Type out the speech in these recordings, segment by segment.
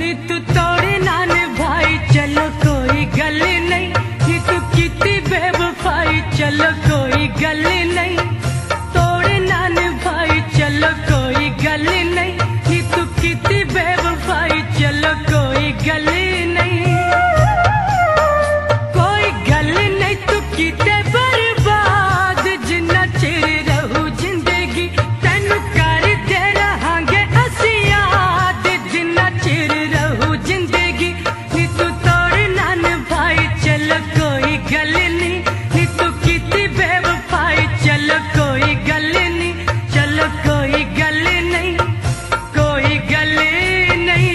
नी तू तोड़े नान भाई चलो कोई गल नहीं, नी तू किती बेवफाई चलो कोई गल नहीं, तोड़े नान भाई चलो कोई गल नहीं, नी तू किती बेवफाई चलो कोई गल नहीं, कोई गल नहीं तू किते बर्बाद जिन्ना चिर रहू जिंदगी तेनू कर दे रहांगे असीं याद जिन्ना चिर रहू जिंदगी, नी तू तोड़ नान भाई चलो कोई गल नहीं, नी तू किती बेवफाई चलो कोई गल नहीं, चलो कोई गल नहीं, कोई गल नहीं।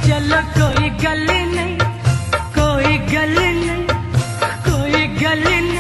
कोई गल नहीं, कोई गल नहीं।